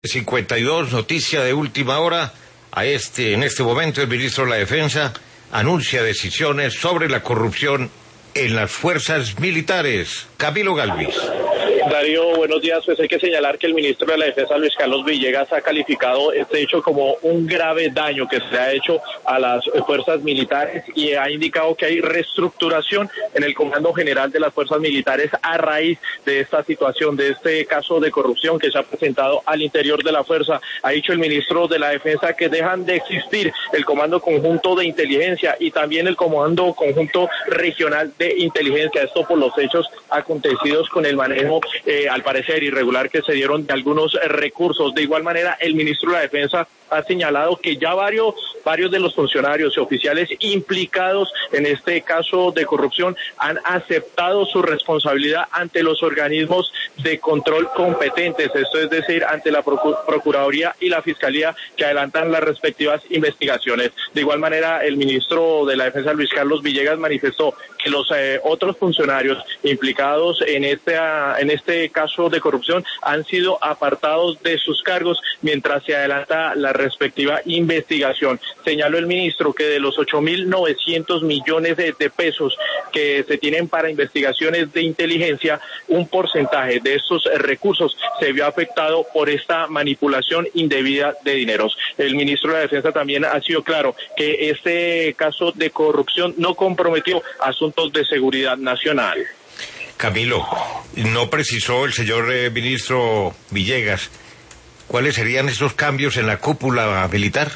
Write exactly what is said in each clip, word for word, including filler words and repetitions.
cincuenta y dos, noticia de última hora. A este, en este momento el ministro de la Defensa anuncia decisiones sobre la corrupción en las fuerzas militares. Camilo Galvis. Darío, buenos días. Pues hay que señalar que el ministro de la Defensa, Luis Carlos Villegas, ha calificado este hecho como un grave daño que se ha hecho a las fuerzas militares y ha indicado que hay reestructuración en el Comando General de las Fuerzas Militares a raíz de esta situación, de este caso de corrupción que se ha presentado al interior de la fuerza. Ha dicho el ministro de la Defensa que dejan de existir el Comando Conjunto de Inteligencia y también el Comando Conjunto Regional de Inteligencia. Esto por los hechos acontecidos con el manejo Eh, al parecer irregular que se dieron de algunos eh, recursos. De igual manera, el ministro de la Defensa ha señalado que ya varios varios de los funcionarios y oficiales implicados en este caso de corrupción han aceptado su responsabilidad ante los organismos de control competentes, esto es decir, ante la Procuraduría y la Fiscalía, que adelantan las respectivas investigaciones. De igual manera, el ministro de la Defensa, Luis Carlos Villegas, manifestó que los eh, otros funcionarios implicados en este, en este caso de corrupción han sido apartados de sus cargos mientras se adelanta la respectiva investigación. Señaló el ministro que de los ocho mil novecientos millones de, de pesos que se tienen para investigaciones de inteligencia, un porcentaje de estos recursos se vio afectado por esta manipulación indebida de dineros. El ministro de la Defensa también ha sido claro que este caso de corrupción no comprometió asuntos de seguridad nacional. Camilo, no precisó el señor eh, ministro Villegas ¿cuáles serían estos cambios en la cúpula militar?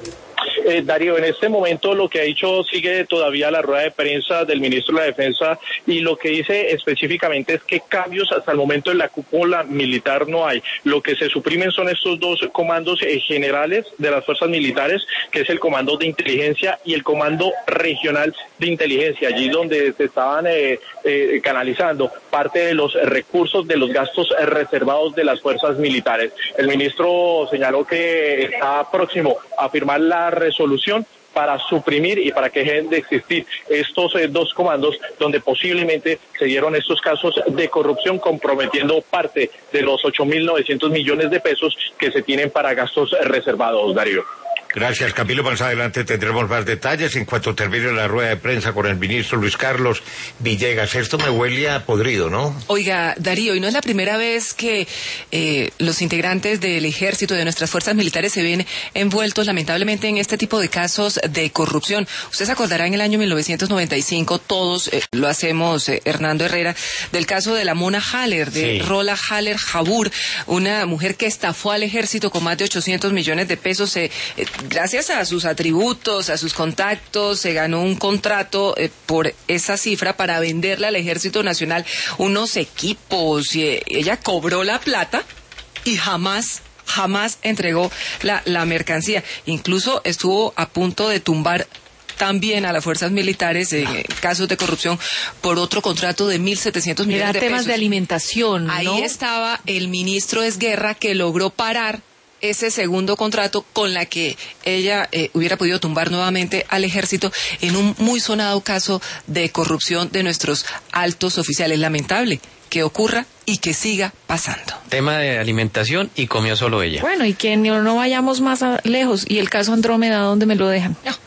Eh, Darío, en este momento lo que ha dicho sigue todavía la rueda de prensa del ministro de la Defensa y lo que dice específicamente es que cambios hasta el momento en la cúpula militar no hay. Lo que se suprimen son estos dos comandos eh, generales de las fuerzas militares, que es el comando de inteligencia y el comando regional de inteligencia, allí donde se estaban eh, eh, canalizando parte de los recursos de los gastos eh, reservados de las fuerzas militares. El ministro señaló que está próximo a firmar la resolución solución para suprimir y para que dejen de existir estos eh, dos comandos donde posiblemente se dieron estos casos de corrupción comprometiendo parte de los ocho mil novecientos millones de pesos que se tienen para gastos reservados, Darío. Gracias, Camilo. Más adelante tendremos más detalles en cuanto termine la rueda de prensa con el ministro Luis Carlos Villegas. Esto me huele a podrido, ¿no? Oiga, Darío, y no es la primera vez que eh, los integrantes del ejército, de nuestras fuerzas militares, se ven envueltos lamentablemente en este tipo de casos de corrupción. Usted se acordará en el año mil novecientos noventa y cinco, todos eh, lo hacemos, eh, Hernando Herrera, del caso de la Mona Haller, de sí. Rola Haller Jabur, una mujer que estafó al ejército con más de ochocientos millones de pesos. Eh, eh, Gracias a sus atributos, a sus contactos, se ganó un contrato eh, por esa cifra para venderle al Ejército Nacional unos equipos. Y, eh, ella cobró la plata y jamás, jamás entregó la, la mercancía. Incluso estuvo a punto de tumbar también a las fuerzas militares en eh, casos de corrupción por otro contrato de mil setecientos millones de pesos. Temas de alimentación, ¿no? Ahí estaba el ministro Esguerra, que logró parar ese segundo contrato con la que ella eh, hubiera podido tumbar nuevamente al ejército en un muy sonado caso de corrupción de nuestros altos oficiales. Lamentable que ocurra y que siga pasando. Tema de alimentación y comió solo ella. Bueno, y que no, no vayamos más a, lejos. ¿Y el caso Andrómeda, dónde me lo dejan? No.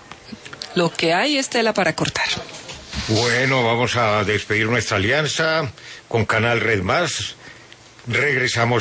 Lo que hay es tela para cortar. Bueno, vamos a despedir nuestra alianza con Canal Red Más. Regresamos